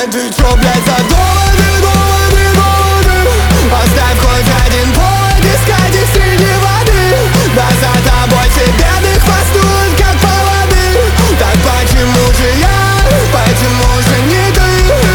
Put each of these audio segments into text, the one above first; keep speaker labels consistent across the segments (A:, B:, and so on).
A: Ты чё, блядь, за доводы, доводы, доводы? Оставь хоть один повод искать их среди воды. Да за тобой все беды хвастуют, как поводы. Так почему же я, почему же не ты?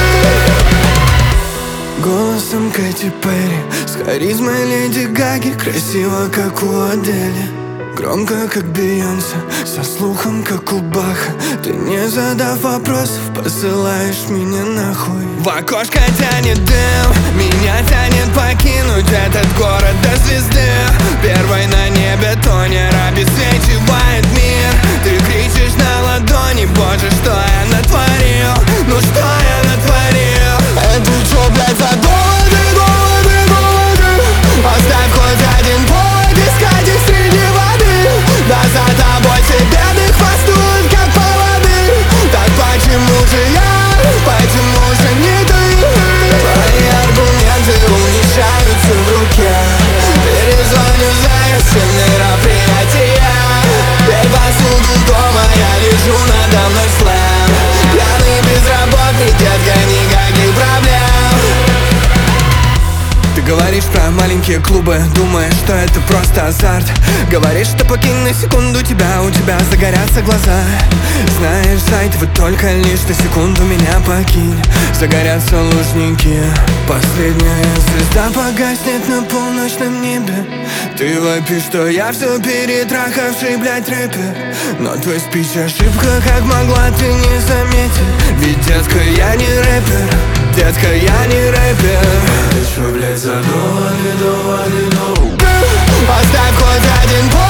A: Голосом Кэти Перри, с харизмой Леди Гаги, красиво, как у Адели, громко, как Бейонсе, со слухом, как у Баха. Ты, не задав вопросов, посылаешь меня нахуй. В окошко тянет дым, меня тянет покинуть этот город до звезды. Первой на небе тонер обесцвечивает мир. Ты кричишь на ладони: боже, что я натворил? Ну что я натворил? Ты чё, блядь, за доводы, доводы, доводы? Оставь хоть один повод искать их среди воды. Да за тобой все беды хвастуют, как поводы. Так почему же я, почему же не ты? Твои аргументы умещаются в руке. Перезвоню за все мероприятия. Пей посуду дома, я лежу надо мной слэм. Пьяный безработный, детка, никаких проблем. Ты говоришь про маленькие клубы, думаешь, что это просто азарт. Говоришь, что покинь на секунду тебя, у тебя загорятся глаза. Знаешь, сайт, вот только лишь на секунду меня покинь. Загорятся лужники, последняя звезда погаснет на полночном небе. Ты вопишь, что я все перетрахавший, блядь, рэпер. Но твой спич ошибка, как могла ты не заметить? Ведь, детка, я не рэпер, детка, я не рэпер. Ты чё, блядь, за доводы, доводы, доводы? Оставь хоть один повод